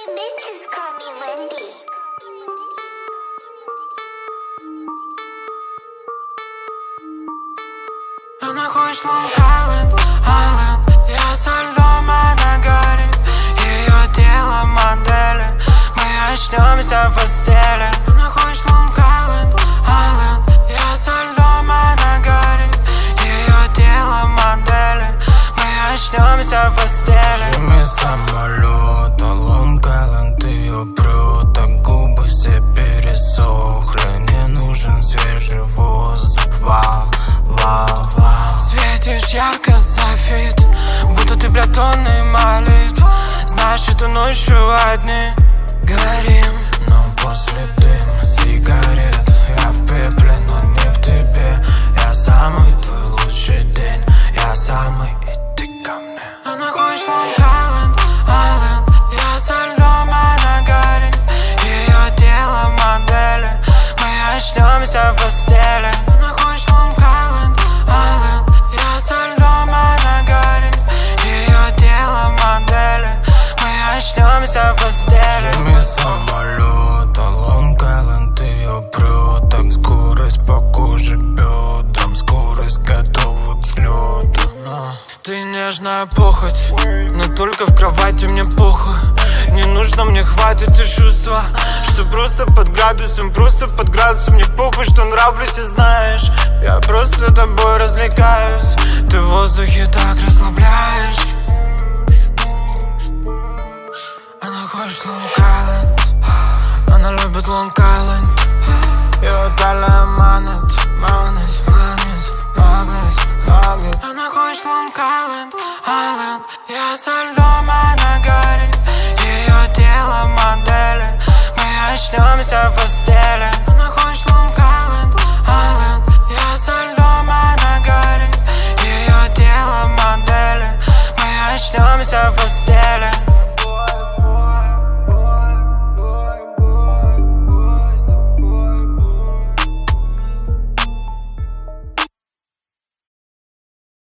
Bitches call me Wendy. Она хочет Лонг-Айленд, я со льдом, она горит. Ее тело модели, мы очнемся в постели. Она хочет Лонг-Айленд, я со льдом, она горит. Ее тело модели, мы очнемся в постели. Жми самолета, Лонг-Айленд ее прет, а губы все пересохли. Не нужен свежий воздух, вау, вау, вау. Светишь ярко, софит, будто ты бля тонны молитв. Знаешь, эту ночью одни горим. Но после дым сигарет я в пепле, но не в тебе. Я самый твой лучший день, я самый, и ты ко мне. Она хочет Лонг-Айленд, я со льдом, она горит. Ее тело модели, мы очнемся в постели. Она хочет Лонг-Айленд, я со льдом, она горит. Ее тело модели, мы очнемся в постели. Жми самолета, Лонг-Айленд ее прет, так скорость по коже бедрам, скорость готова к взлету. Ты нежная похоть, но только в кровати мне похуй. Не нужно, мне хватит и чувства, что просто под градусом, мне похуй, что нравлюсь и знаешь. Я просто тобой развлекаюсь, ты в воздухе так расслабляешь. Она хочет Лонг-Айленд, она любит Лонг-Айленд. Ее талия манит. Она хочет Лонг-Айленд, я со льдом, она горит. Ее тело модели, мы очнемся в постели. Она хочет Лонг-Айленд, я со льдом, она горит. Ее тело модели, мы очнемся в постели.